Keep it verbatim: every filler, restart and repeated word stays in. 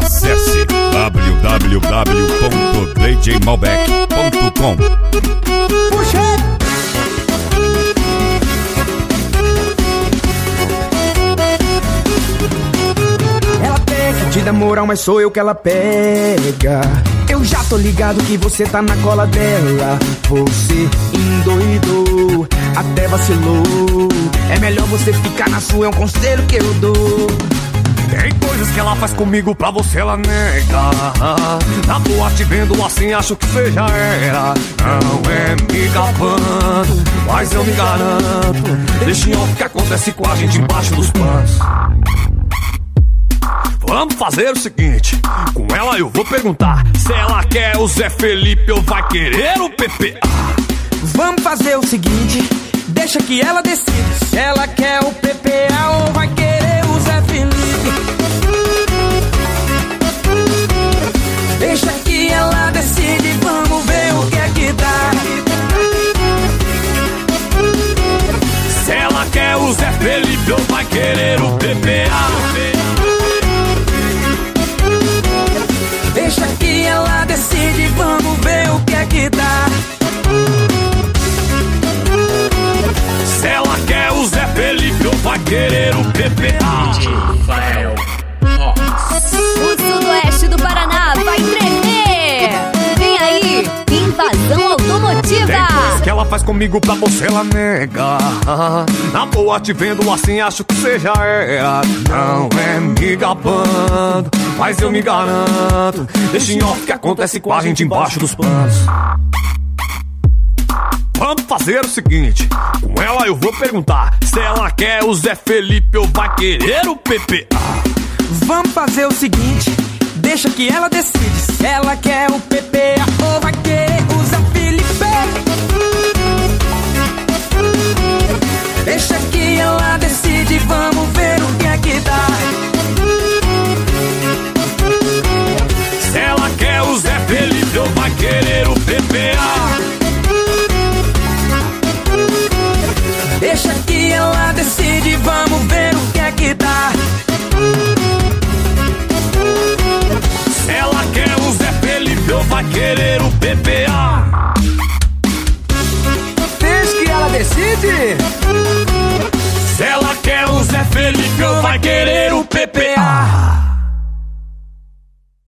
Acesse w w w ponto d j malbec ponto com. Puxa! Ela pega de dar moral, mas sou eu que ela pega. Eu já tô ligado que você tá na cola dela. Você endoidou, até vacilou. É melhor você ficar na sua, é um conselho que eu dou. Tem coisas que ela faz comigo, pra você ela nega. Na boa te vendo assim, acho que você já era. Não é me gabando, mas eu me garanto. Deixa em off o que acontece com a gente embaixo dos panos. Vamos fazer o seguinte, com ela eu vou perguntar se ela quer o Zé Felipe ou vai querer o P P A. Vamos fazer o seguinte, deixa que ela decide se ela quer o P P A ou vai querer o Zé Felipe. Deixa que ela decide, vamos ver o que é que dá. Se ela quer o Zé Felipe ou vai querer o P P A. Deixa que ela decide, vamos ver o que é que dá. Se ela quer o Zé Felipe ou vai querer o P P A. O sudoeste do Paraná vai tremer. Vem aí, invasão automotiva. Tem coisas que ela faz comigo, pra você ela nega. Na boa te vendo assim, acho que você já era. Não é me gabando, mas eu me garanto. Deixa em off o que acontece com a gente embaixo dos panos. Vamos fazer o seguinte, com ela eu vou perguntar se ela quer o Zé Felipe ou vai querer o P P A. Vamos fazer o seguinte, deixa que ela decide se ela quer o P P A ou vai querer o Zé Felipe. Deixa que ela decide, vamos ver o que é que dá. Se ela quer o Zé Felipe ou vai querer o P P A. Deixa que ela decide, vamos ver o que é que dá. Se ela quer o Zé Felipe ou vai querer o P P